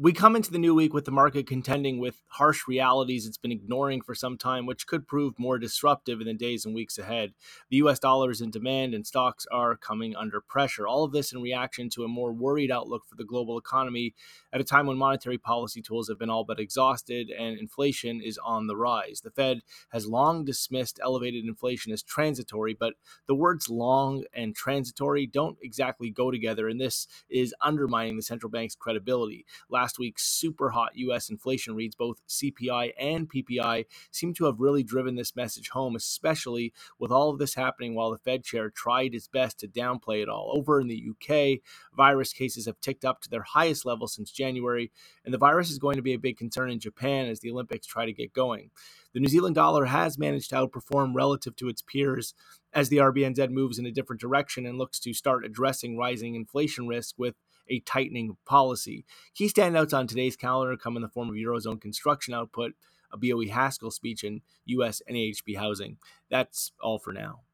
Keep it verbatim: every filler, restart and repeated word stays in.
We come into the new week with the market contending with harsh realities it's been ignoring for some time, which could prove more disruptive in the days and weeks ahead. The U S dollar is in demand and stocks are coming under pressure. All of this in reaction to a more worried outlook for the global economy at a time when monetary policy tools have been all but exhausted and inflation is on the rise. The Fed has long dismissed elevated inflation as transitory, but the words long and transitory don't exactly go together, and this is undermining the central bank's credibility. Last week's super hot U S inflation reads, both C P I and P P I, seem to have really driven this message home, especially with all of this happening while the Fed chair tried its best to downplay it all. Over in the U K, virus cases have ticked up to their highest level since January, and the virus is going to be a big concern in Japan as the Olympics try to get going. The New Zealand dollar has managed to outperform relative to its peers as the R B N Z moves in a different direction and looks to start addressing rising inflation risk with a tightening policy. Key standouts on today's calendar come in the form of Eurozone construction output, a B O E Haskell speech, and U S N A H B housing. That's all for now.